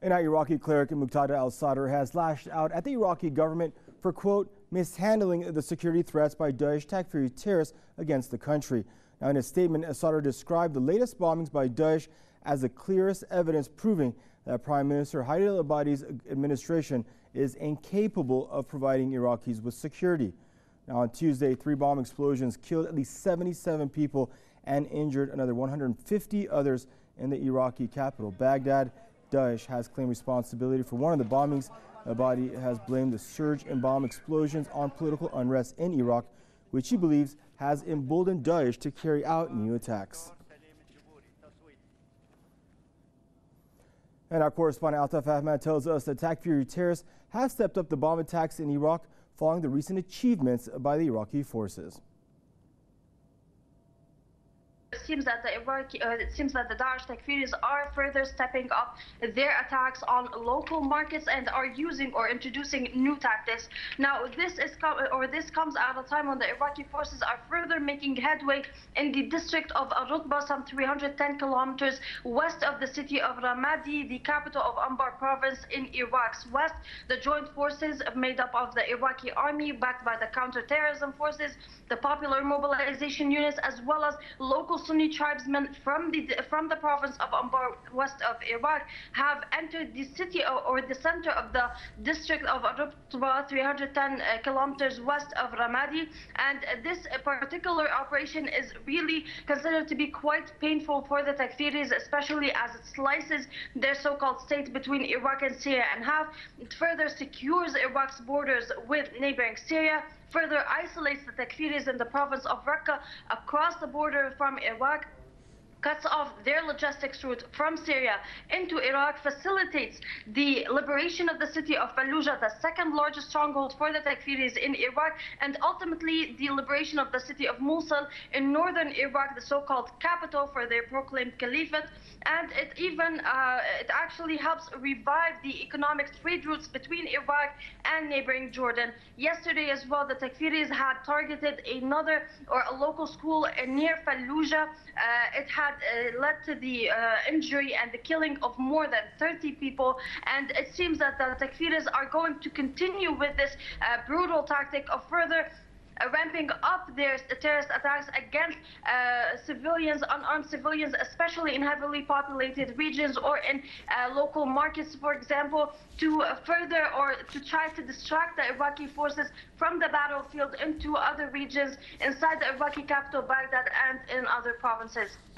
And Iraqi cleric Muqtada al-Sadr has lashed out at the Iraqi government for, quote, mishandling the security threats by Daesh Takfiri terrorists against the country. Now, in a statement, al-Sadr described the latest bombings by Daesh as the clearest evidence proving that Prime Minister Haider al-Abadi's administration is incapable of providing Iraqis with security. Now, on Tuesday, 3 bomb explosions killed at least 77 people and injured another 150 others in the Iraqi capital, Baghdad. Daesh has claimed responsibility for one of the bombings. Abadi has blamed the surge in bomb explosions on political unrest in Iraq, which he believes has emboldened Daesh to carry out new attacks. And our correspondent Altaf Ahmad tells us that Takfiri terrorists have stepped up the bomb attacks in Iraq following the recent achievements by the Iraqi forces. It seems that the Daesh Takfiris are further stepping up their attacks on local markets and are using or introducing new tactics. Now, this comes at a time when the Iraqi forces are further making headway in the district of Al-Rutba, some 310 kilometers west of the city of Ramadi, the capital of Anbar province in Iraq's west. The joint forces made up of the Iraqi army, backed by the counterterrorism forces, the popular mobilization units, as well as local Sunni tribesmen from the province of Anbar, west of Iraq, have entered the city or the center of the district of Rutba, 310 kilometers west of Ramadi. And this particular operation is really considered to be quite painful for the Takfiris, especially as it slices their so-called state between Iraq and Syria in half. It further secures Iraq's borders with neighboring Syria, further isolates the Takfiris in the province of Raqqa across the border from Iraq, cuts off their logistics route from Syria into Iraq, facilitates the liberation of the city of Fallujah, the second largest stronghold for the Takfiris in Iraq, and ultimately the liberation of the city of Mosul in northern Iraq, the so-called capital for their proclaimed caliphate. And it actually helps revive the economic trade routes between Iraq and neighboring Jordan. Yesterday as well, the Takfiris had targeted a local school near Fallujah. It had led to the injury and the killing of more than 30 people. And it seems that the Takfiris are going to continue with this brutal tactic of further ramping up their terrorist attacks against civilians, unarmed civilians, especially in heavily populated regions or in local markets, for example, to further or to try to distract the Iraqi forces from the battlefield into other regions inside the Iraqi capital, Baghdad, and in other provinces.